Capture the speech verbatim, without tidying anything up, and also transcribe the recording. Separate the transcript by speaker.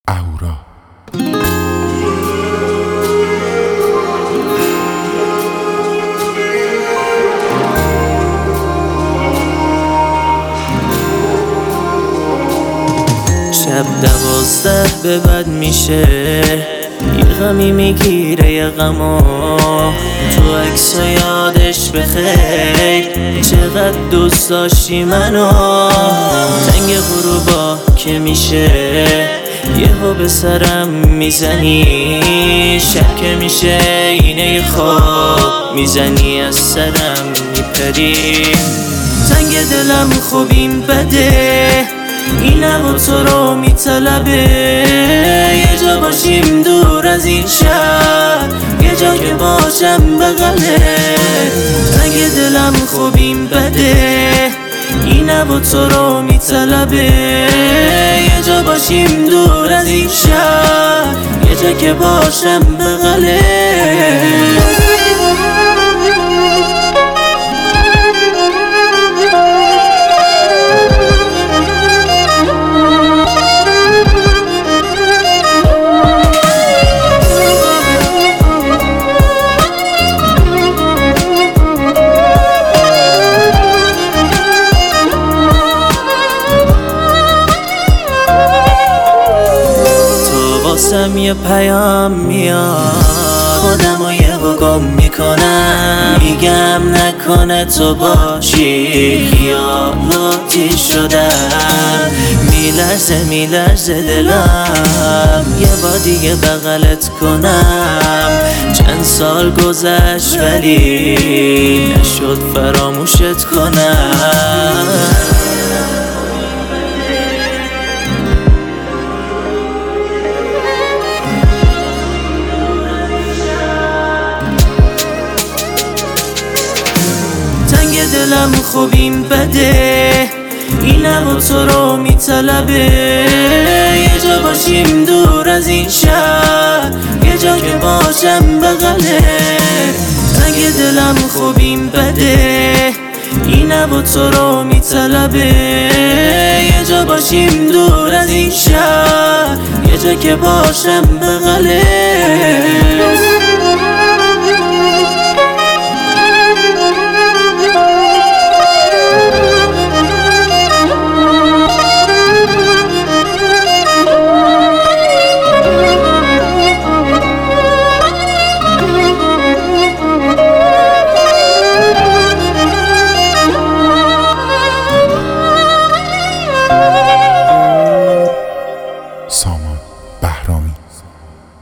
Speaker 1: اهورا.
Speaker 2: شب دوازده به بد میشه، یه غمی میگیره یه غما تو عکس یادش بخیر. چقدر دوست داشتی منو، تنگ غروبا که میشه یهو به سرم میزنی. شب که میشه اینه خواب میزنی از سرم میپری. تنگ دلم خوب این بده، این هوا تو رو میطلبه. یه جا باشیم دور از این شهر، یه جا که باشم بغله. تنگ دلم خوب این بده، این هوا تو رو میطلبه. یه جا باشیم دور از این شهر، یه جا که باشم بغله. واسم یه پیام میاد، خودم رو یه گم میکنم. میگم نکنه تو باشی، خیالاتی شدم. میلرزه میلرزه دلم، یه بار دیگه بغلت کنم. چند سال گذشت ولی نشد فراموشت کنم. دلم خوب این بده، این هوا تو رو میطلبه. یه جا باشیم دور از این شهر، یه جا که باشم بغله. تنگ دلم خوب این بده، این هوا تو رو میطلبه. یه جا باشیم دور از این شهر، یه جا که باشم بغله.